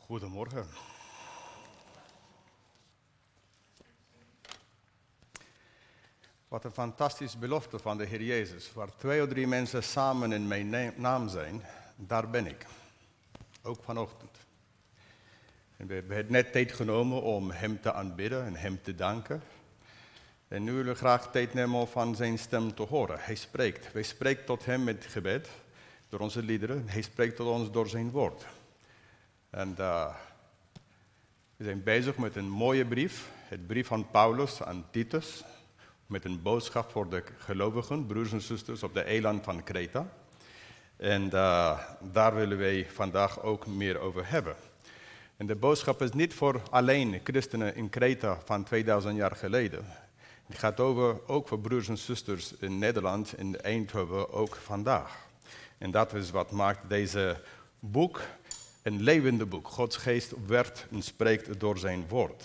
Goedemorgen. Wat een fantastische belofte van de Heer Jezus. Waar 2 of 3 mensen samen in mijn naam zijn, daar ben ik. Ook vanochtend. En we hebben net tijd genomen om Hem te aanbidden en Hem te danken. En nu willen we graag tijd nemen om van zijn stem te horen. Hij spreekt. Wij spreken tot Hem met gebed, door onze liederen. Hij spreekt tot ons door zijn woord. En we zijn bezig met een mooie brief. Het brief van Paulus aan Titus. Met een boodschap voor de gelovigen, broers en zusters op de eiland van Kreta. En daar willen wij vandaag ook meer over hebben. En de boodschap is niet voor alleen christenen in Kreta van 2000 jaar geleden. Het gaat ook voor broers en zusters in Nederland, in Eindhoven, ook vandaag. En dat is wat maakt deze boek een levende boek. Gods geest werkt en spreekt door zijn woord.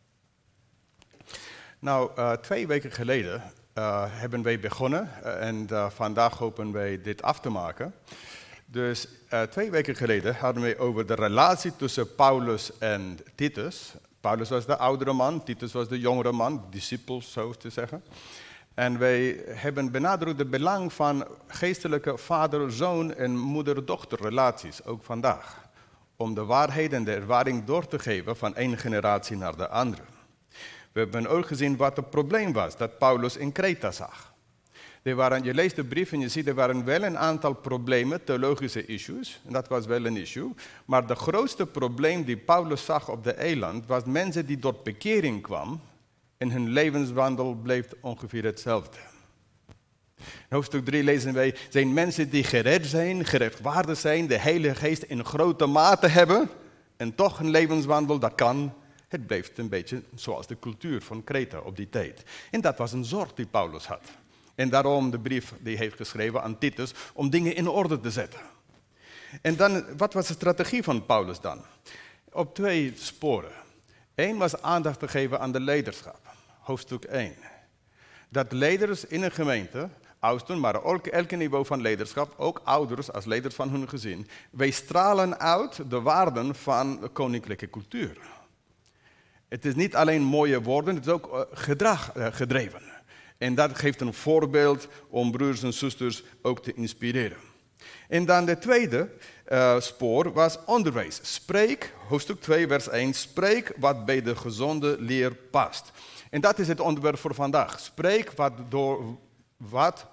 Nou, 2 weken geleden hebben wij begonnen en vandaag hopen wij dit af te maken. Dus 2 weken geleden hadden we over de relatie tussen Paulus en Titus. Paulus was de oudere man, Titus was de jongere man, discipel zo te zeggen. En wij hebben benadrukt het belang van geestelijke vader-zoon en moeder-dochter relaties, ook vandaag. Om de waarheid en de ervaring door te geven van één generatie naar de andere. We hebben ook gezien wat het probleem was dat Paulus in Kreta zag. Je leest de brief en je ziet er waren wel een aantal problemen, theologische issues. En dat was wel een issue. Maar de grootste probleem die Paulus zag op de eiland was mensen die door bekering kwamen. En hun levenswandel bleef ongeveer hetzelfde. In hoofdstuk 3 lezen wij, zijn mensen die gered zijn, gerechtvaardigd zijn, de Heilige Geest in grote mate hebben. En toch een levenswandel, dat kan. Het bleef een beetje zoals de cultuur van Kreta op die tijd. En dat was een zorg die Paulus had. En daarom de brief die hij heeft geschreven aan Titus, om dingen in orde te zetten. En dan, wat was de strategie van Paulus dan? Op 2 sporen. 1 was aandacht te geven aan de leiderschap. Hoofdstuk 1. Dat leiders in een gemeente, oudsten, maar ook elk niveau van leiderschap, ook ouders als leiders van hun gezin, wij stralen uit de waarden van de koninklijke cultuur. Het is niet alleen mooie woorden, het is ook gedrag gedreven. En dat geeft een voorbeeld om broers en zusters ook te inspireren. En dan de tweede spoor was onderwijs. Spreek, hoofdstuk 2, vers 1, spreek wat bij de gezonde leer past. En dat is het onderwerp voor vandaag. Spreek wat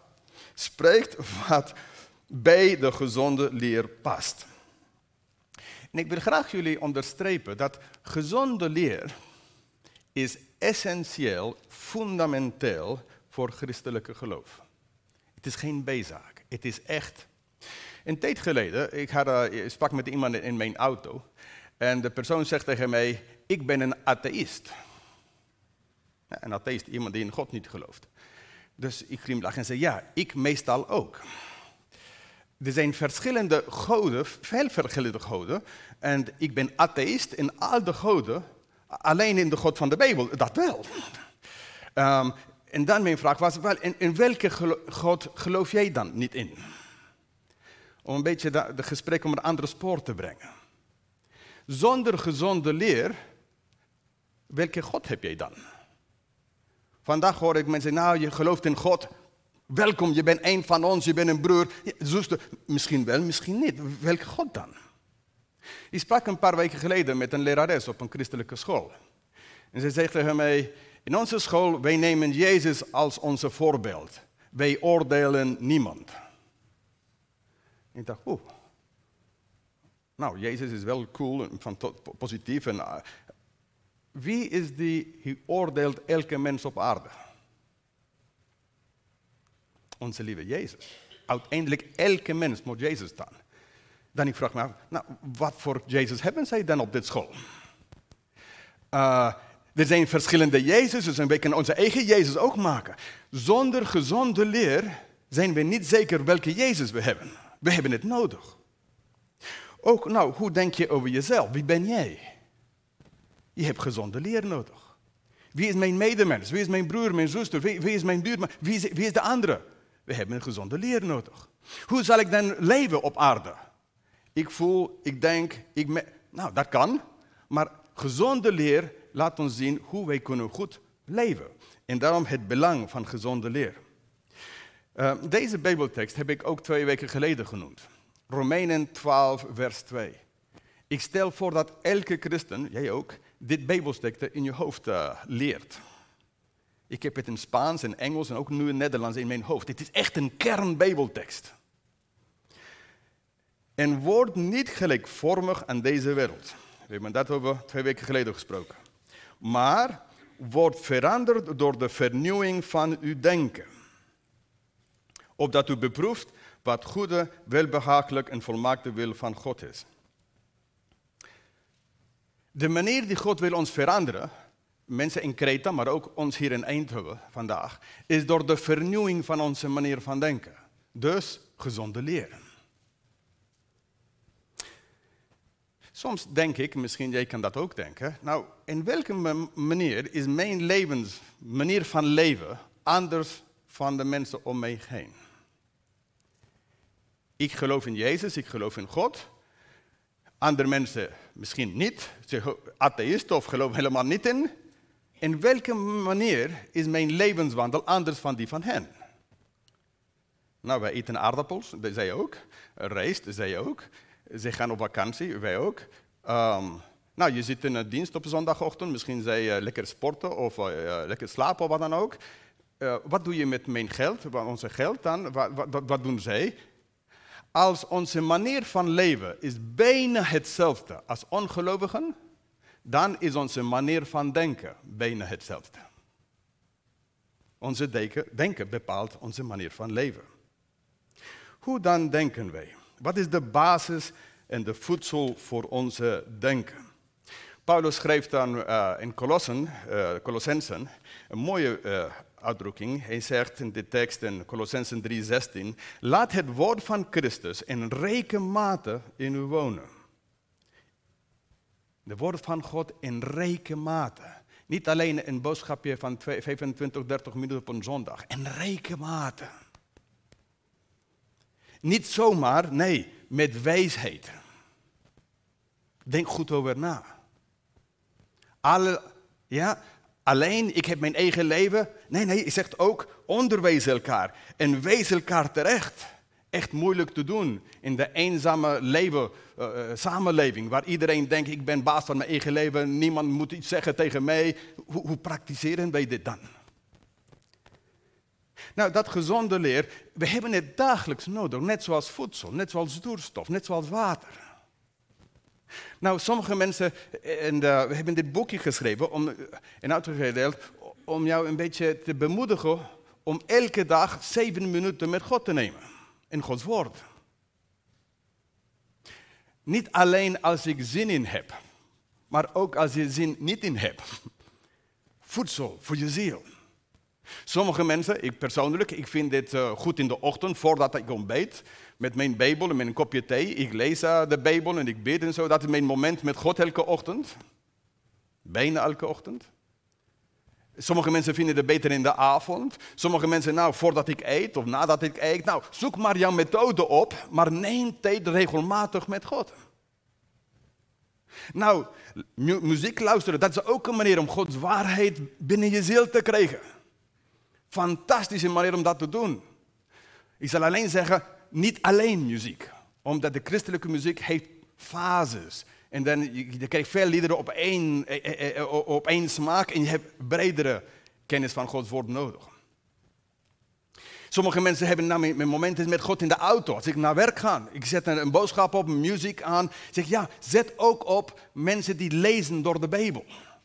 bij de gezonde leer past. En ik wil graag jullie onderstrepen dat gezonde leer is essentieel, fundamenteel voor christelijke geloof. Het is geen bijzaak, het is echt. Een tijd geleden, ik sprak met iemand in mijn auto en de persoon zegt tegen mij, ik ben een atheïst. Ja, een atheïst, iemand die in God niet gelooft. Dus ik glimlach en zei, ja, ik meestal ook. Er zijn verschillende goden, veel verschillende goden. En ik ben atheïst in al de goden, alleen in de God van de Bijbel, dat wel. En dan mijn vraag was, in welke God geloof jij dan niet in? Om een beetje de gesprek om een andere spoor te brengen. Zonder gezonde leer, welke God heb jij dan? Vandaag hoor ik mensen, nou je gelooft in God, welkom, je bent een van ons, je bent een broer. Ja, zuster, misschien wel, misschien niet. Welke God dan? Ik sprak een paar weken geleden met een lerares op een christelijke school. En ze zegt tegen mij, in onze school, wij nemen Jezus als onze voorbeeld. Wij oordelen niemand. En ik dacht, nou, Jezus is wel cool en positief. En, wie is die oordeelt elke mens op aarde? Onze lieve Jezus. Uiteindelijk elke mens moet Jezus staan. Dan ik vraag me, nou, wat voor Jezus hebben zij dan op dit school? Er zijn verschillende Jezuses en wij kunnen onze eigen Jezus ook maken. Zonder gezonde leer zijn we niet zeker welke Jezus we hebben. We hebben het nodig. Ook, nou, hoe denk je over jezelf? Wie ben jij? Je hebt gezonde leer nodig. Wie is mijn medemens? Wie is mijn broer, mijn zuster? Wie is mijn buurman? Wie is de andere? We hebben een gezonde leer nodig. Hoe zal ik dan leven op aarde? Ik voel, ik denk, Nou, dat kan. Maar gezonde leer laat ons zien hoe wij kunnen goed leven. En daarom het belang van gezonde leer. Deze Bijbeltekst heb ik ook 2 weken geleden genoemd. Romeinen 12, vers 2. Ik stel voor dat elke christen, jij ook, dit Bijbelstekst in je hoofd leert. Ik heb het in Spaans en Engels en ook nu in Nederlands in mijn hoofd. Dit is echt een kernbijbeltekst. En word niet gelijkvormig aan deze wereld. We hebben dat over 2 weken geleden gesproken. Maar word veranderd door de vernieuwing van uw denken. Opdat u beproeft wat goede, welbehagelijk en volmaakte wil van God is. De manier die God wil ons veranderen, mensen in Kreta, maar ook ons hier in Eindhoven vandaag, is door de vernieuwing van onze manier van denken. Dus gezonde leren. Soms denk ik, misschien jij kan dat ook denken, nou, in welke manier is mijn manier van leven anders van de mensen om mij heen? Ik geloof in Jezus, ik geloof in God. Andere mensen misschien niet, ze zijn atheïst of geloven helemaal niet in. In welke manier is mijn levenswandel anders van die van hen? Nou, wij eten aardappels, zij ook. Rijst, zij ook. Ze gaan op vakantie, wij ook. Nou, je zit in een dienst op zondagochtend, misschien zij lekker sporten of lekker slapen of wat dan ook. Wat doe je met mijn geld, onze geld dan? Wat doen zij? Als onze manier van leven is bijna hetzelfde als ongelovigen, dan is onze manier van denken bijna hetzelfde. Onze denken bepaalt onze manier van leven. Hoe dan denken wij? Wat is de basis en de voedsel voor onze denken? Paulus schrijft dan in Colossensen een mooie uitdrukking. Hij zegt in de tekst in Colossensen 3:16, laat het woord van Christus in rijke mate in u wonen. De woord van God in rijke mate. Niet alleen een boodschapje van 25, 30 minuten op een zondag. In rijke mate. Niet zomaar, nee, met wijsheid. Denk goed over na. Alleen, ik heb mijn eigen leven. Nee, ik zeg ook, onderwijs elkaar. En wees elkaar terecht. Echt moeilijk te doen in de eenzame samenleving. Waar iedereen denkt, ik ben baas van mijn eigen leven. Niemand moet iets zeggen tegen mij. Hoe praktiseren wij dit dan? Nou, dat gezonde leer, we hebben het dagelijks nodig. Net zoals voedsel, net zoals zuurstof, net zoals water. Nou, sommige mensen, we hebben dit boekje geschreven en uitgedeeld om jou een beetje te bemoedigen om elke dag 7 minuten met God te nemen. In Gods woord. Niet alleen als ik zin in heb, maar ook als je zin niet in hebt. Voedsel voor je ziel. Sommige mensen, ik persoonlijk, ik vind dit goed in de ochtend voordat ik ontbijt. Met mijn Bijbel en met een kopje thee. Ik lees de Bijbel en ik bid en zo. Dat is mijn moment met God elke ochtend. Bijna elke ochtend. Sommige mensen vinden het beter in de avond. Sommige mensen, nou, voordat ik eet of nadat ik eet. Nou, zoek maar jouw methode op, maar neem tijd regelmatig met God. Nou, muziek luisteren, dat is ook een manier om Gods waarheid binnen je ziel te krijgen. Fantastische manier om dat te doen. Ik zal alleen zeggen, niet alleen muziek. Omdat de christelijke muziek heeft fases. En dan je krijgt veel liederen op één smaak en je hebt bredere kennis van Gods woord nodig. Sommige mensen hebben mijn momenten met God in de auto. Als ik naar werk ga, ik zet een boodschap op, muziek aan. Ik zeg, ja, zet ook op mensen die lezen door de Bijbel.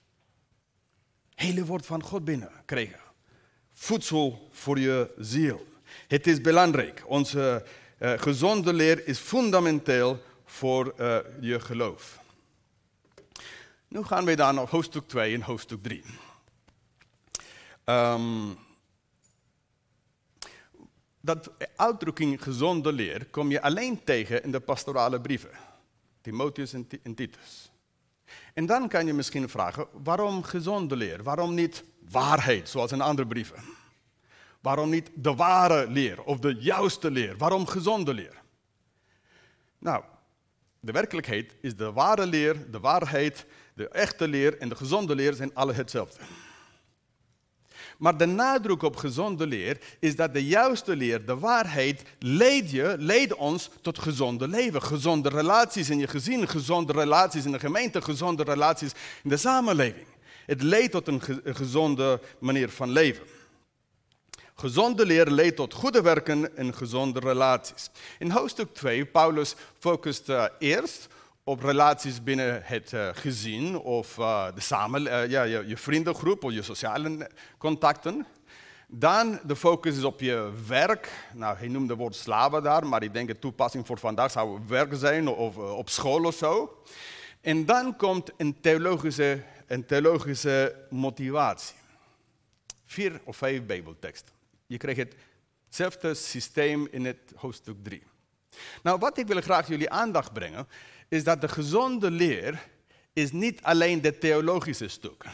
Hele woord van God binnenkrijgen. Voedsel voor je ziel. Het is belangrijk. Onze gezonde leer is fundamenteel voor je geloof. Nu gaan we dan naar hoofdstuk 2 en hoofdstuk 3. Dat uitdrukking gezonde leer kom je alleen tegen in de pastorale brieven. Timotheus en Titus. En dan kan je misschien vragen, waarom gezonde leer? Waarom niet waarheid, zoals in andere brieven? Waarom niet de ware leer of de juiste leer? Waarom gezonde leer? Nou, De werkelijkheid is de ware leer, de waarheid, de echte leer en de gezonde leer zijn alle hetzelfde. Maar de nadruk op gezonde leer is dat de juiste leer, de waarheid, leidt ons tot gezonde leven. Gezonde relaties in je gezin, gezonde relaties in de gemeente, gezonde relaties in de samenleving. Het leidt tot een gezonde manier van leven. Gezonde leer leidt tot goede werken en gezonde relaties. In hoofdstuk 2, Paulus focust eerst op relaties binnen het gezin of je vriendengroep of je sociale contacten. Dan de focus is op je werk. Nou, hij noemde het woord slaven daar, maar ik denk de toepassing voor vandaag zou werk zijn of op school of zo. En dan komt een theologische motivatie. 4 of 5 Bijbelteksten. Je krijgt hetzelfde systeem in het hoofdstuk 3. Nou, wat ik wil graag jullie aandacht brengen, is dat de gezonde leer is niet alleen de theologische stuk.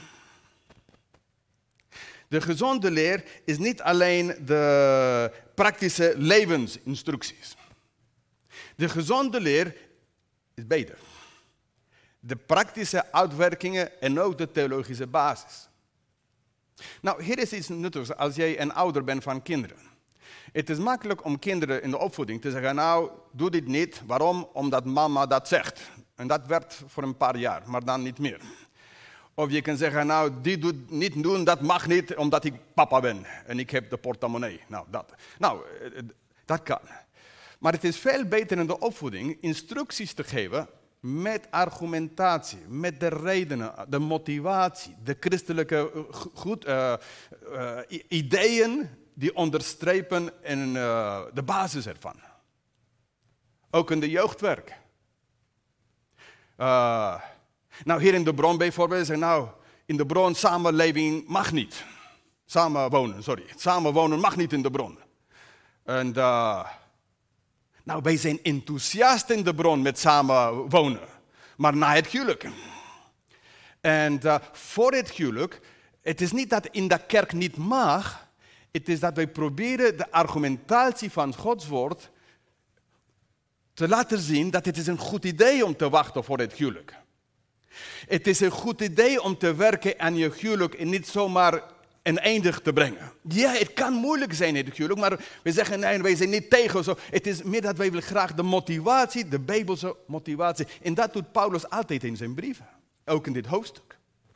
De gezonde leer is niet alleen de praktische levensinstructies. De gezonde leer is beter. De praktische uitwerkingen en ook de theologische basis. Nou, hier is iets nuttigs als jij een ouder bent van kinderen. Het is makkelijk om kinderen in de opvoeding te zeggen, nou, doe dit niet. Waarom? Omdat mama dat zegt. En dat werkt voor een paar jaar, maar dan niet meer. Of je kan zeggen, nou, niet doen, dat mag niet, omdat ik papa ben. En ik heb de portemonnee. Dat kan. Maar het is veel beter in de opvoeding instructies te geven met argumentatie, met de redenen, de motivatie, de christelijke ideeën die onderstrepen en de basis ervan. Ook in de jeugdwerk. Hier in de Bron bijvoorbeeld zeggen, in de Bron samenleving mag niet. Samenwonen mag niet in de Bron. En wij zijn enthousiast in de Bron met samenwonen. Maar na het huwelijk. En voor het huwelijk, het is niet dat in de kerk niet mag. Het is dat wij proberen de argumentatie van Gods woord te laten zien dat het is een goed idee om te wachten voor het huwelijk. Het is een goed idee om te werken aan je huwelijk en niet zomaar een eindig te brengen. Ja, het kan moeilijk zijn in het huwelijk, maar we zeggen nee, wij zijn niet tegen. Zo. Het is meer dat wij willen graag de motivatie, de Bijbelse motivatie. En dat doet Paulus altijd in zijn brieven. Ook in dit hoofdstuk.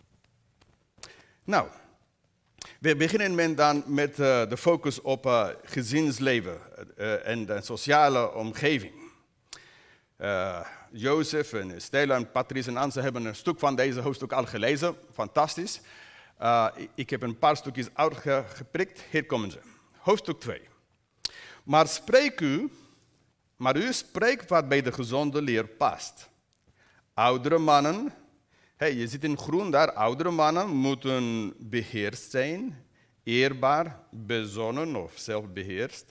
Nou, we beginnen dan met de focus op gezinsleven en de sociale omgeving. Jozef en Stella en Patrice en Anse hebben een stuk van deze hoofdstuk al gelezen. Fantastisch. Ik heb een paar stukjes uitgeprikt. Hier komen ze. Hoofdstuk 2. Maar u spreekt wat bij de gezonde leer past. Oudere mannen, je zit in groen daar, oudere mannen moeten beheerst zijn, eerbaar, bezonnen of zelfbeheerst.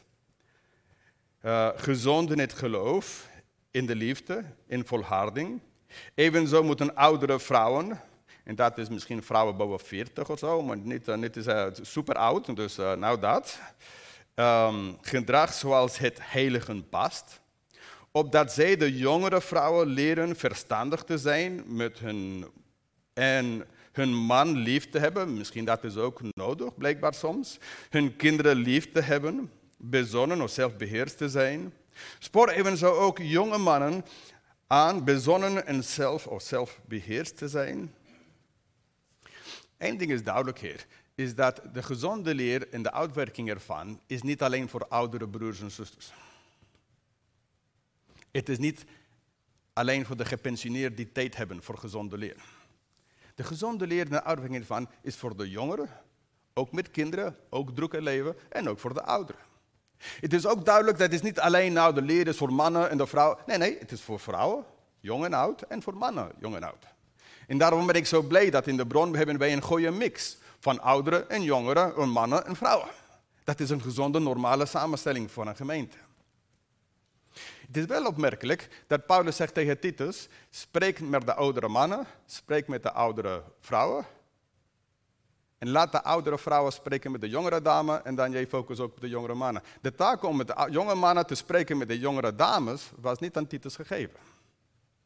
Gezond in het geloof, in de liefde, in volharding. Evenzo moeten oudere vrouwen, en dat is misschien vrouwen boven 40 of zo, maar niet is super oud, dus dat. Gedrag zoals het heiligen past. Opdat zij de jongere vrouwen leren verstandig te zijn en hun man lief te hebben. Misschien dat is ook nodig, blijkbaar soms. Hun kinderen lief te hebben, bezonnen of zelfbeheerst te zijn. Spoor evenzo ook jonge mannen aan bezonnen en zelfbeheerst te zijn. Eén ding is duidelijk hier, is dat de gezonde leer en de uitwerking ervan is niet alleen voor oudere broers en zusters. Het is niet alleen voor de gepensioneerden die tijd hebben voor gezonde leer. De gezonde leer en de uitwerking ervan is voor de jongeren, ook met kinderen, ook drukke leven en ook voor de ouderen. Het is ook duidelijk dat het niet alleen de leer is voor mannen en de vrouwen. Nee, het is voor vrouwen, jong en oud, en voor mannen, jong en oud. En daarom ben ik zo blij dat in de Bron hebben wij een goede mix van ouderen en jongeren, mannen en vrouwen. Dat is een gezonde, normale samenstelling voor een gemeente. Het is wel opmerkelijk dat Paulus zegt tegen Titus, spreek met de oudere mannen, spreek met de oudere vrouwen. En laat de oudere vrouwen spreken met de jongere dame en dan jij focus ook op de jongere mannen. De taak om met de jonge mannen te spreken met de jongere dames was niet aan Titus gegeven.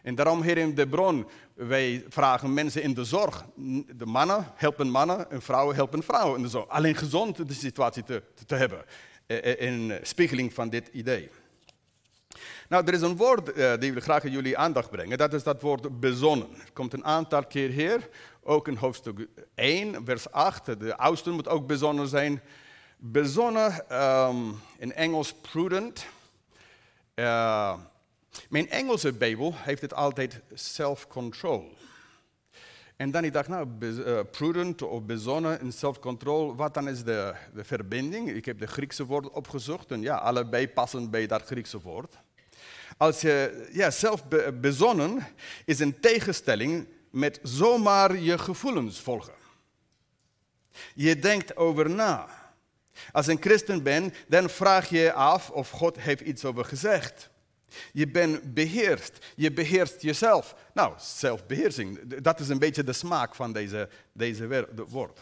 En daarom hier in de bron, wij vragen mensen in de zorg. De mannen helpen mannen en vrouwen helpen vrouwen in de zorg. Alleen gezond de situatie te hebben. In spiegeling van dit idee. Nou, er is een woord die we graag aan jullie aandacht brengen. Dat is dat woord bezonnen. Het komt een aantal keer hier. Ook in hoofdstuk 1, vers 8. De oudste moet ook bezonnen zijn. Bezonnen, in Engels prudent. Mijn Engelse Bijbel heeft het altijd self-control. En dan ik dacht, nou, prudent of bezonnen en self-control, wat dan is de verbinding? Ik heb de Griekse woord opgezocht en ja, allebei passen bij dat Griekse woord. Als je zelf bezonnen is een tegenstelling met zomaar je gevoelens volgen. Je denkt over na. Als een christen bent, dan vraag je je af of God heeft iets over gezegd. Je bent beheerst. Je beheerst jezelf. Nou, zelfbeheersing, dat is een beetje de smaak van deze woord.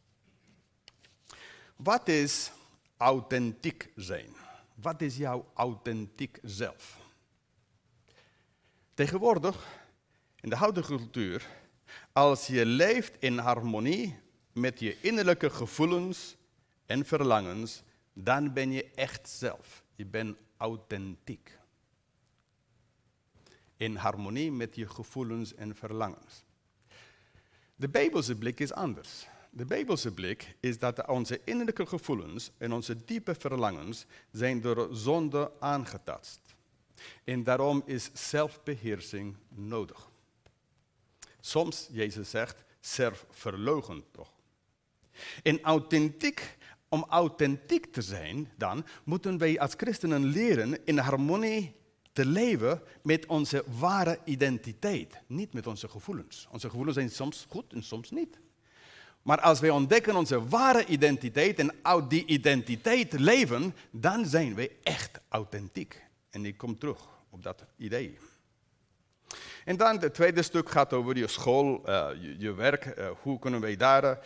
Wat is authentiek zijn? Wat is jouw authentiek zelf? Tegenwoordig, in de huidige cultuur, als je leeft in harmonie met je innerlijke gevoelens en verlangens, dan ben je echt zelf. Je bent authentiek. In harmonie met je gevoelens en verlangens. De Bijbelse blik is anders. De Bijbelse blik is dat onze innerlijke gevoelens en onze diepe verlangens zijn door zonde aangetast. En daarom is zelfbeheersing nodig. Soms, Jezus zegt, zelfverloochen toch. En om authentiek te zijn, dan moeten wij als christenen leren in harmonie te leven met onze ware identiteit. Niet met onze gevoelens. Onze gevoelens zijn soms goed en soms niet. Maar als wij ontdekken onze ware identiteit en uit die identiteit leven, dan zijn wij echt authentiek. En ik kom terug op dat idee. En dan het tweede stuk gaat over je school, je werk. Hoe kunnen wij daar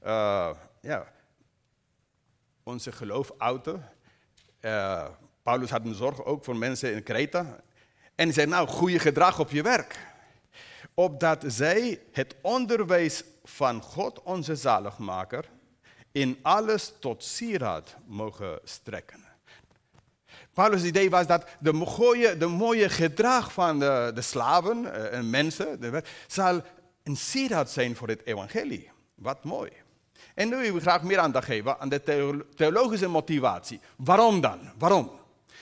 onze geloof uiten? Paulus had een zorg ook voor mensen in Kreta. En hij zei, nou, goede gedrag op je werk. Opdat zij het onderwijs van God, onze zaligmaker, in alles tot sieraad mogen strekken. Paulus' idee was dat de mooie gedrag van de slaven en mensen zal een sieraad zijn voor het evangelie. Wat mooi. En nu wil ik graag meer aandacht geven aan de theologische motivatie. Waarom dan? Waarom?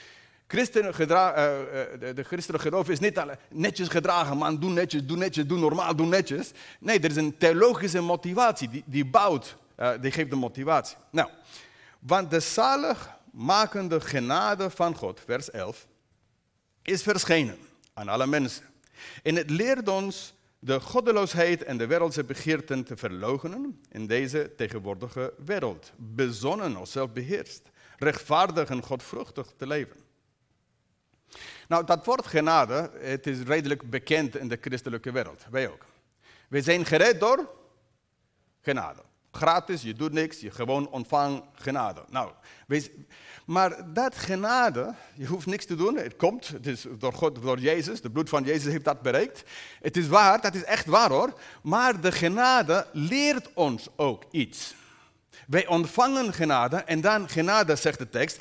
De christelijke geloof is niet netjes gedragen, man, doe netjes, doe normaal, doe netjes. Nee, er is een theologische motivatie, die bouwt, die geeft de motivatie. Nou, want de zaligmakende genade van God, vers 11, is verschenen aan alle mensen. En het leert ons de goddeloosheid en de wereldse begeerten te verloochenen in deze tegenwoordige wereld. Bezonnen of zelfbeheerst, rechtvaardig en godvruchtig te leven. Nou, dat woord genade, het is redelijk bekend in de christelijke wereld. Wij ook. We zijn gered door genade. Gratis, je doet niks, je gewoon ontvangt genade. Nou, maar dat genade, je hoeft niks te doen, het komt, het is door God, door Jezus, de bloed van Jezus heeft dat bereikt. Het is waar, dat is echt waar hoor, maar de genade leert ons ook iets. Wij ontvangen genade en dan genade, zegt de tekst,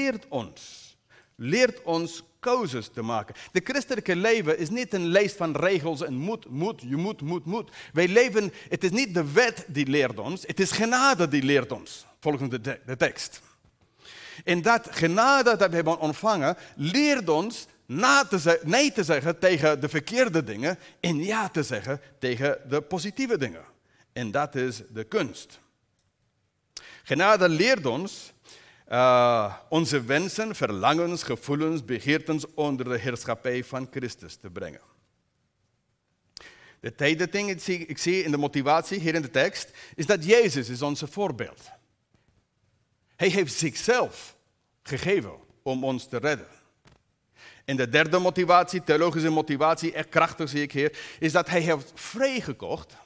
leert ons keuzes te maken. De christelijke leven is niet een lijst van regels en je moet. Wij leven, het is niet de wet die leert ons, het is genade die leert ons, volgens de tekst. En dat genade dat we hebben ontvangen, leert ons nee te zeggen tegen de verkeerde dingen en ja te zeggen tegen de positieve dingen. En dat is de kunst. Genade leert ons onze wensen, verlangens, gevoelens, begeertens onder de heerschappij van Christus te brengen. De tweede ding ik zie in de motivatie hier in de tekst, is dat Jezus is onze voorbeeld. Hij heeft zichzelf gegeven om ons te redden. En de derde motivatie, theologische motivatie, echt krachtig zie ik hier, is dat hij heeft vrijgekocht.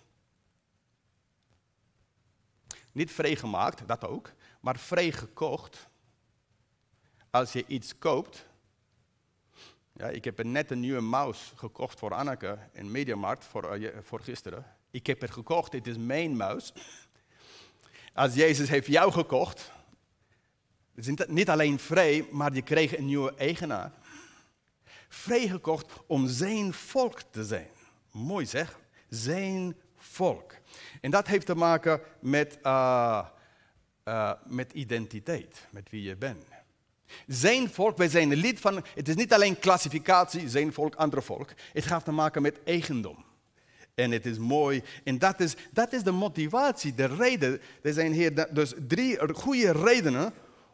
Niet vrijgemaakt, dat ook, maar vrijgekocht. Als je iets koopt, Ja, ik heb net een nieuwe muis gekocht voor Anneke in Mediamarkt voor gisteren. Ik heb het gekocht, het is mijn muis. Als Jezus heeft jou gekocht, het is niet alleen vrij, maar je kreeg een nieuwe eigenaar. Vrijgekocht om zijn volk te zijn. Mooi zeg, zijn volk. En dat heeft te maken met identiteit, met wie je bent. Zijn volk, wij zijn een lid van, het is niet alleen klassificatie, zijn volk, andere volk. Het heeft te maken met eigendom. En het is mooi. En dat is de motivatie, de reden. Er zijn hier dus 3 goede redenen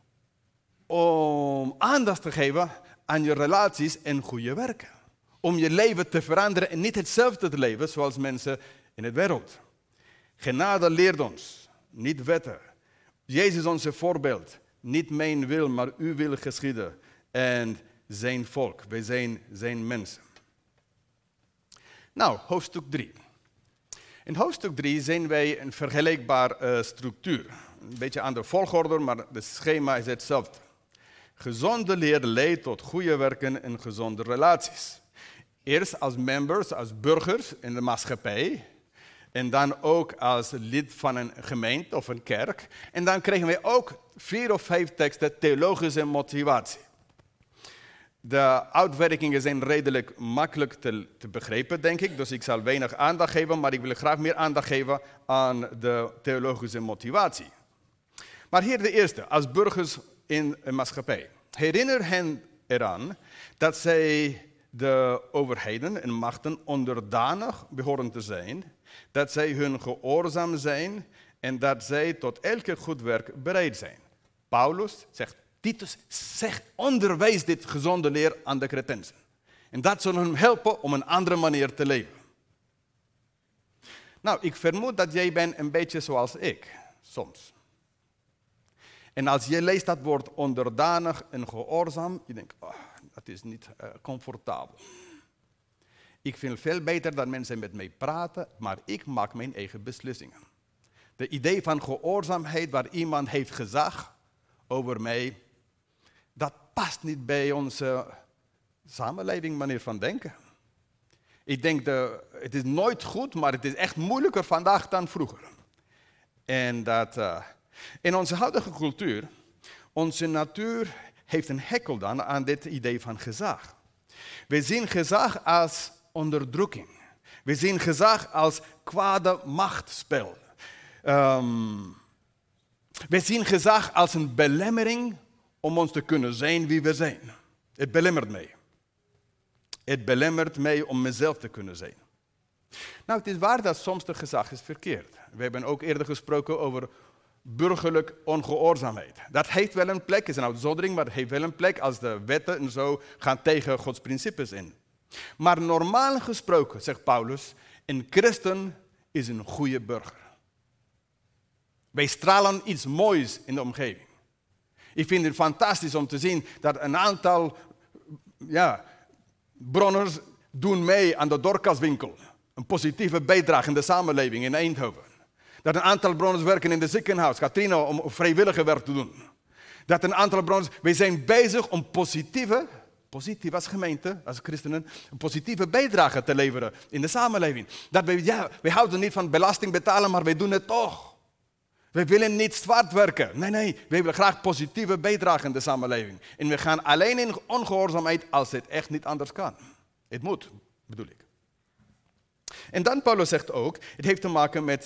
om aandacht te geven aan je relaties en goede werken. Om je leven te veranderen en niet hetzelfde te leven zoals mensen in de wereld. Genade leert ons, niet wetten. Jezus is onze voorbeeld. Niet mijn wil, maar uw wil geschieden. En zijn volk, wij zijn zijn mensen. Nou, hoofdstuk 3. In hoofdstuk 3 zien wij een vergelijkbare structuur. Een beetje aan de volgorde, maar het schema is hetzelfde. Gezonde leer leidt tot goede werken en gezonde relaties. Eerst als members, als burgers in de maatschappij. En dan ook als lid van een gemeente of een kerk. En dan krijgen wij ook 4 of 5 teksten theologische motivatie. De uitwerkingen zijn redelijk makkelijk te begrijpen, denk ik. Dus ik zal weinig aandacht geven, maar ik wil graag meer aandacht geven aan de theologische motivatie. Maar hier de eerste, als burgers in een maatschappij. Herinner hen eraan dat zij de overheden en machten onderdanig behoren te zijn, dat zij hun gehoorzaam zijn en dat zij tot elke goed werk bereid zijn. Paulus zegt, Titus, onderwijs dit gezonde leer aan de Cretensen. En dat zal hem helpen om een andere manier te leven. Nou, ik vermoed dat jij bent een beetje zoals ik, soms. En als je leest dat woord onderdanig en gehoorzaam, je denkt, dat is niet comfortabel. Ik vind het veel beter dat mensen met mij praten, maar ik maak mijn eigen beslissingen. De idee van gehoorzaamheid waar iemand heeft gezag over mij, dat past niet bij onze samenleving, manier van denken. Ik denk, het is nooit goed, maar het is echt moeilijker vandaag dan vroeger. En dat in onze huidige cultuur, onze natuur heeft een hekel dan aan dit idee van gezag. We zien gezag als onderdrukking. We zien gezag als kwade machtsspel. We zien gezag als een belemmering om ons te kunnen zijn wie we zijn. Het belemmert mij. Het belemmert mij om mezelf te kunnen zijn. Nou, het is waar dat soms de gezag is verkeerd. We hebben ook eerder gesproken over burgerlijk ongehoorzaamheid. Dat heeft wel een plek, is een uitzondering, maar het heeft wel een plek als de wetten en zo gaan tegen Gods principes in. Maar normaal gesproken, zegt Paulus, een christen is een goede burger. Wij stralen iets moois in de omgeving. Ik vind het fantastisch om te zien dat een aantal bronners doen mee aan de Dorcaswinkel. Een positieve bijdrage in de samenleving in Eindhoven. Dat een aantal bronners werken in het ziekenhuis, Katrina, om vrijwillige werk te doen. Dat een aantal bronners, wij zijn bezig om positief als gemeente, als christenen, een positieve bijdrage te leveren in de samenleving. Dat wij houden niet van belasting betalen, maar wij doen het toch. Wij willen niet zwart werken. Nee, wij willen graag positieve bijdrage in de samenleving. En we gaan alleen in ongehoorzaamheid als het echt niet anders kan. Het moet, bedoel ik. En dan Paulus zegt ook, het heeft te maken met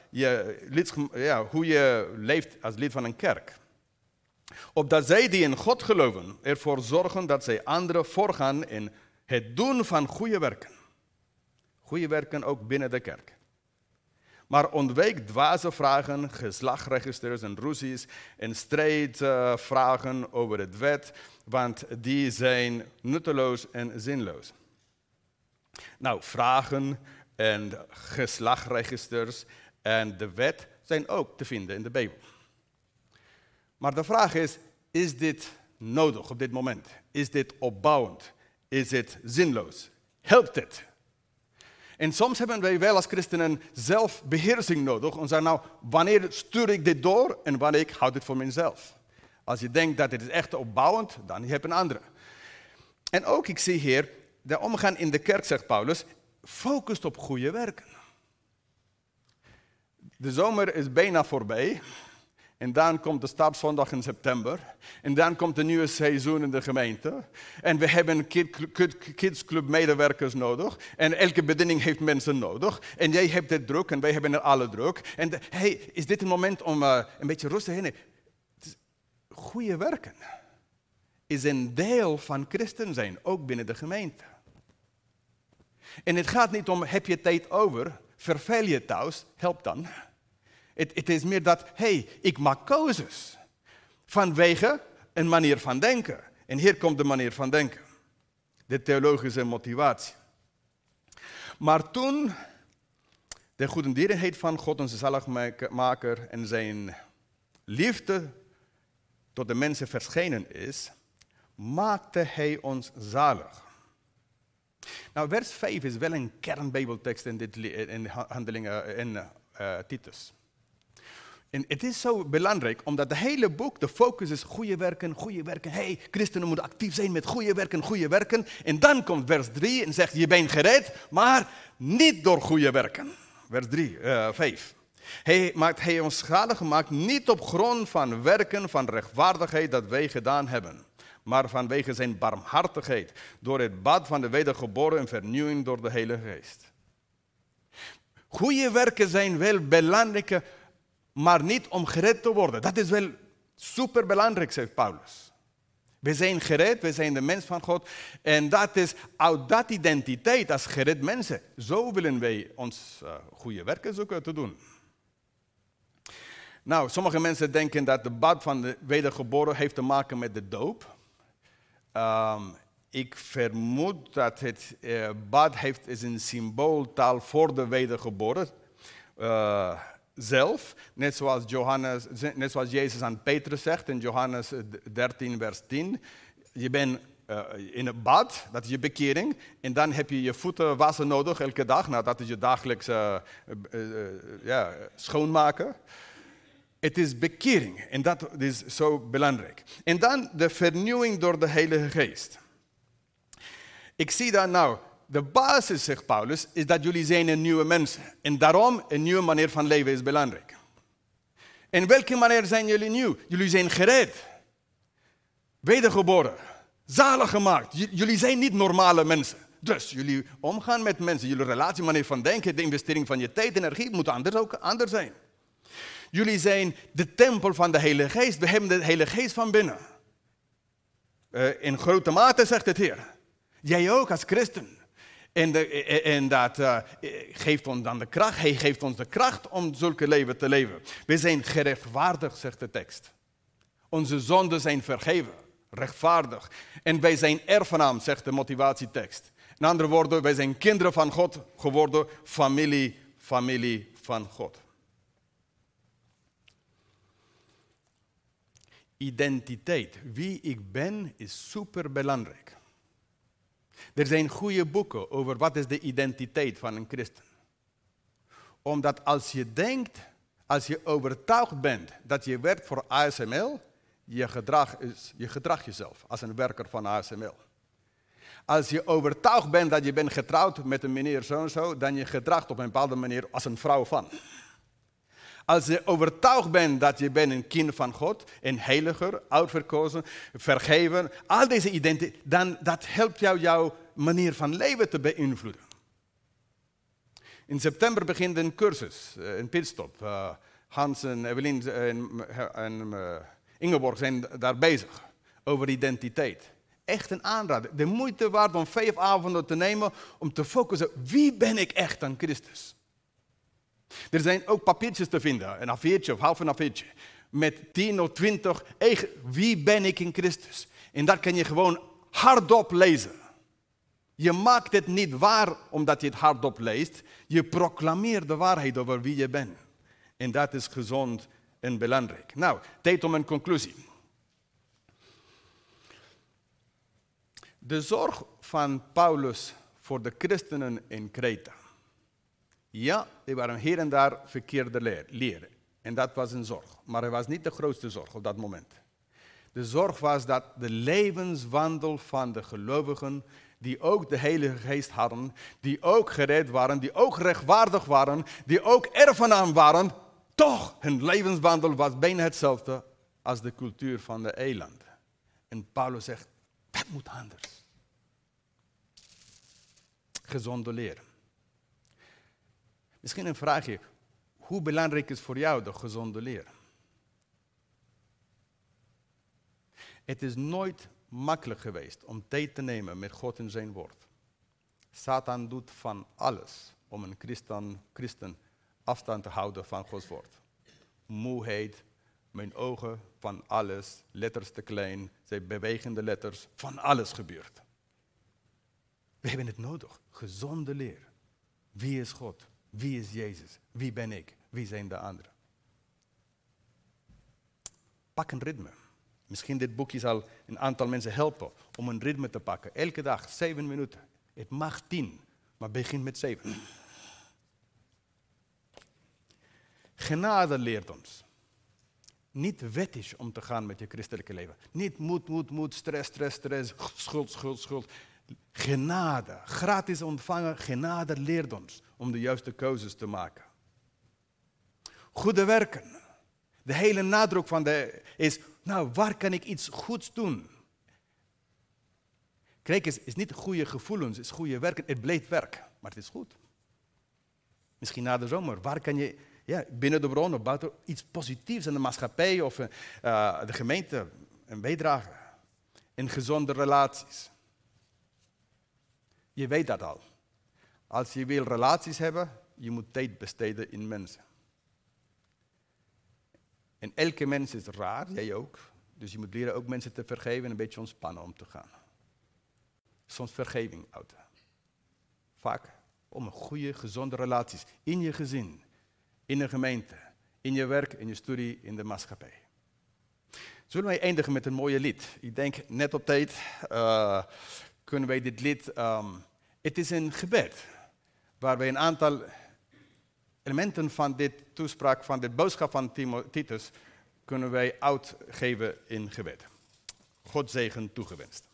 hoe je leeft als lid van een kerk. Opdat zij die in God geloven ervoor zorgen dat zij anderen voorgaan in het doen van goede werken. Goede werken ook binnen de kerk. Maar ontwijk dwaze vragen, geslachtregisters en ruzies en strijdvragen over het wet, want die zijn nutteloos en zinloos. Nou, vragen en geslachtregisters en de wet zijn ook te vinden in de Bijbel. Maar de vraag is dit nodig op dit moment? Is dit opbouwend? Is het zinloos? Helpt het? En soms hebben wij wel als christenen zelfbeheersing nodig. En zeggen, nou, wanneer stuur ik dit door en wanneer ik houd dit voor mezelf? Als je denkt dat dit is echt opbouwend, dan heb je een andere. En ook, ik zie hier, de omgang in de kerk, zegt Paulus, focust op goede werken. De zomer is bijna voorbij. En dan komt de stapzondag in september. En dan komt een nieuwe seizoen in de gemeente. En we hebben kidsclub medewerkers nodig. En elke bediening heeft mensen nodig. En jij hebt het druk en wij hebben het alle druk. En hey, is dit een moment om een beetje rustig te zijn? Goede werken is een deel van christen zijn, ook binnen de gemeente. En het gaat niet om, heb je tijd over, verveel je thuis, help dan. Het is meer dat, ik maak keuzes vanwege een manier van denken. En hier komt de manier van denken. De theologische motivatie. Maar toen de goedendierenheid van God, onze zaligmaker, en zijn liefde tot de mensen verschenen is, maakte hij ons zalig. Nou, vers 5 is wel een kernbijbeltekst in Handelingen in Titus. En het is zo belangrijk, omdat het hele boek, de focus is goede werken, goede werken. Christenen moeten actief zijn met goede werken, goede werken. En dan komt vers 3 en zegt, je bent gered, maar niet door goede werken. Vers 5. Hij ons zalig gemaakt, niet op grond van werken van rechtvaardigheid dat wij gedaan hebben, maar vanwege zijn barmhartigheid, door het bad van de wedergeboren en vernieuwing door de Heilige Geest. Goede werken zijn wel belangrijke, maar niet om gered te worden. Dat is wel superbelangrijk, zegt Paulus. We zijn gered, we zijn de mens van God. En dat is uit dat identiteit als gered mensen. Zo willen wij ons goede werken zoeken te doen. Nou, sommige mensen denken dat de bad van de wedergeboren heeft te maken met de doop. Ik vermoed dat het bad is een symbooltaal voor de wedergeboren zelf. Net zoals Jezus aan Petrus zegt in Johannes 13 vers 10. Je bent in het bad, dat is je bekering. En dan heb je je voeten wassen nodig elke dag. Nou, dat is je dagelijks schoonmaken. Het is bekering en dat is zo belangrijk. En dan de vernieuwing door de Heilige Geest. Ik zie dat nou, de basis, zegt Paulus, is dat jullie zijn een nieuwe mensen. En daarom een nieuwe manier van leven is belangrijk. En welke manier zijn jullie nieuw? Jullie zijn gered, wedergeboren, zalig gemaakt. Jullie zijn niet normale mensen. Dus jullie omgaan met mensen, jullie relatie, manier van denken, de investering van je tijd en energie moet ook anders zijn. Jullie zijn de tempel van de Heilige Geest. We hebben de Heilige Geest van binnen. In grote mate zegt het hier. Jij ook als christen. En dat geeft ons dan de kracht. Hij geeft ons de kracht om zulke leven te leven. We zijn gerechtvaardigd, zegt de tekst. Onze zonden zijn vergeven. Rechtvaardig. En wij zijn erfgenaam, zegt de motivatietekst. In andere woorden, wij zijn kinderen van God geworden. Familie van God. Identiteit, wie ik ben, is superbelangrijk. Er zijn goede boeken over wat is de identiteit van een christen. Omdat als je denkt, als je overtuigd bent dat je werkt voor ASML, je gedraagt jezelf als een werker van ASML. Als je overtuigd bent dat je bent getrouwd met een meneer zo en zo, dan je gedraagt op een bepaalde manier als een vrouw van. Als je overtuigd bent dat je bent een kind van God, een heiliger, uitverkozen, vergeven, al deze identiteit, dan dat helpt jou jouw manier van leven te beïnvloeden. In september begint een cursus, een pitstop. Hans en Evelien en Ingeborg zijn daar bezig over identiteit. Echt een aanrader. De moeite waard om 5 avonden te nemen om te focussen, wie ben ik echt aan Christus? Er zijn ook papiertjes te vinden, een A4'tje of half een A4'tje, met 10 of 20, wie ben ik in Christus? En dat kan je gewoon hardop lezen. Je maakt het niet waar omdat je het hardop leest, je proclameert de waarheid over wie je bent. En dat is gezond en belangrijk. Nou, tijd om een conclusie. De zorg van Paulus voor de christenen in Kreta. Ja, die waren hier en daar verkeerde leren. En dat was een zorg. Maar het was niet de grootste zorg op dat moment. De zorg was dat de levenswandel van de gelovigen, die ook de Heilige Geest hadden, die ook gered waren, die ook rechtvaardig waren, die ook erfgenaam waren, toch hun levenswandel was bijna hetzelfde als de cultuur van de eland. En Paulus zegt, dat moet anders. Gezonde leer. Misschien een vraagje. Hoe belangrijk is voor jou de gezonde leer? Het is nooit makkelijk geweest om tijd te nemen met God en zijn woord. Satan doet van alles om een christen afstand te houden van Gods woord. Moeheid, mijn ogen, van alles, letters te klein, zijn bewegende letters, van alles gebeurt. We hebben het nodig, gezonde leer. Wie is God? Wie is Jezus? Wie ben ik? Wie zijn de anderen? Pak een ritme. Misschien dit boekje zal een aantal mensen helpen om een ritme te pakken. Elke dag, 7 minuten. Het mag 10, maar begin met 7. Genade leert ons. Niet wettisch om te gaan met je christelijke leven. Niet moet, stress, schuld. Genade, gratis ontvangen, genade leert ons om de juiste keuzes te maken. Goede werken. De hele nadruk van is, waar kan ik iets goeds doen? Kijk, het is niet goede gevoelens, het is goede werken. Het blijft werk, maar het is goed. Misschien na de zomer, waar kan je binnen de bron of buiten iets positiefs aan de maatschappij of de gemeente een bijdrage? In gezonde relaties. Je weet dat al. Als je wil relaties hebben, je moet tijd besteden in mensen. En elke mens is raar, jij ook. Dus je moet leren ook mensen te vergeven en een beetje ontspannen om te gaan. Soms vergeving uit. Vaak om een goede, gezonde relaties. In je gezin, in de gemeente, in je werk, in je studie, in de maatschappij. Zullen wij eindigen met een mooie lied? Ik denk net op tijd kunnen wij dit lied... het is een gebed waar wij een aantal elementen van dit toespraak, van dit boodschap van Titus, kunnen wij uitgeven in gebed. God zegen toegewenst.